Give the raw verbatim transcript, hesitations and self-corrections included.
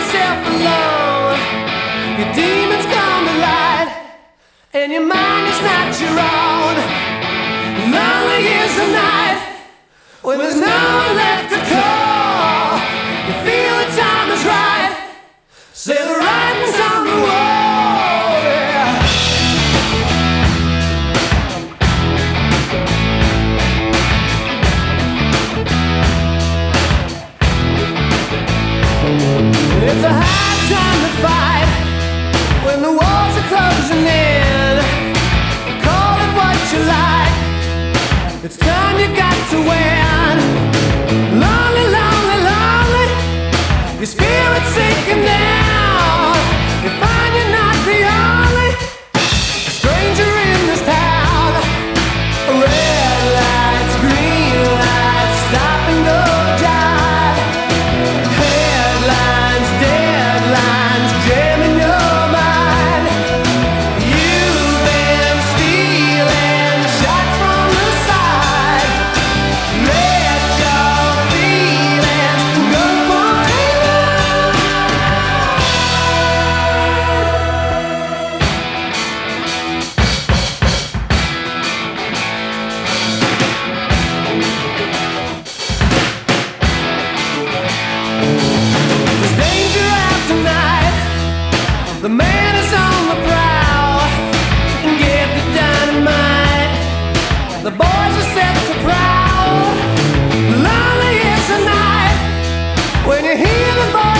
yourself alone, your demons come to light, and your mind is not your own. Lonely is the night when there's no one left to call. You feel the time is right, say the writing's on the wall, yeah. It's a hard time to fight when the walls are closing in. Call it what you like, it's time you got to win. Lonely, lonely, lonely, your spirit's sinking down. You find you're not the only stranger in this town. Red lights, green lights, stop and go jive. Headlines, deadlines, jamming your mind. You've been stealing shots from the side. Let your feelings go forever. There's danger out tonight, the man is on the prowl. Get the dynamite, the boys are set to prowl. Lonely is the night when you hear the voice